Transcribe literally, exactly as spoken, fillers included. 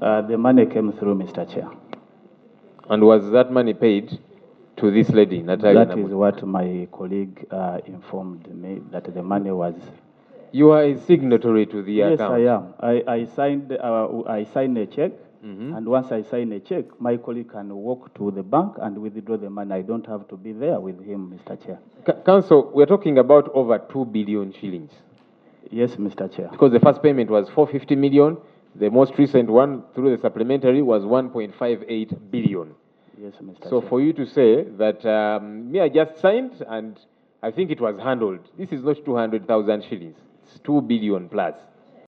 Uh, the money came through, Mister Chair. And was that money paid to this lady, Natalia? That is what my colleague uh, informed me, that the money was... You are a signatory to the yes, account? Yes, I am. I, I, signed, uh, I signed a check, mm-hmm. and once I sign a check, my colleague can walk to the bank and withdraw the money. I don't have to be there with him, Mister Chair. C Council, we're talking about over two billion shillings. Yes, Mister Chair. Because the first payment was four hundred fifty million. The most recent one through the supplementary was one point five eight billion. Yes, Mister So Chair. For you to say that um, me, I just signed and I think it was handled. This is not two hundred thousand shillings. It's two billion plus.